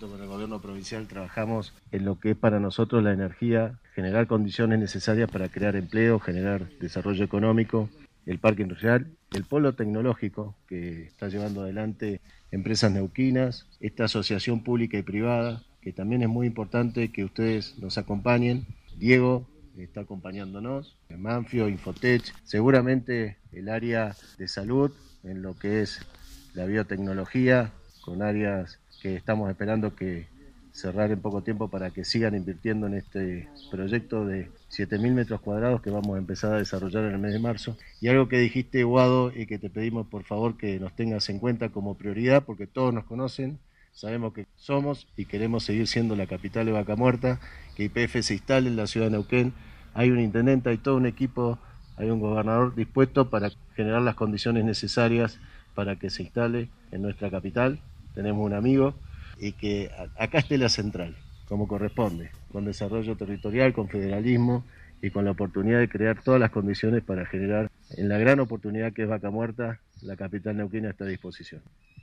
junto con el gobierno provincial trabajamos en lo que es para nosotros la energía, generar condiciones necesarias para crear empleo, generar desarrollo económico, el parque industrial, el polo tecnológico que está llevando adelante empresas neuquinas, esta asociación pública y privada, que también es muy importante que ustedes nos acompañen. Diego está acompañándonos, Manfio, Infotech, seguramente el área de salud en lo que es la biotecnología, con áreas que estamos esperando que cerrar en poco tiempo para que sigan invirtiendo en este proyecto de 7.000 metros cuadrados que vamos a empezar a desarrollar en el mes de marzo. Y algo que dijiste, Guado, y que te pedimos por favor que nos tengas en cuenta como prioridad, porque todos nos conocen, sabemos que somos y queremos seguir siendo la capital de Vaca Muerta, que YPF se instale en la ciudad de Neuquén. Hay un intendente, hay todo un equipo, hay un gobernador dispuesto para generar las condiciones necesarias para que se instale en nuestra capital. Tenemos un amigo y que acá esté la central, como corresponde, con desarrollo territorial, con federalismo y con la oportunidad de crear todas las condiciones para generar, en la gran oportunidad que es Vaca Muerta, la capital neuquina está a disposición.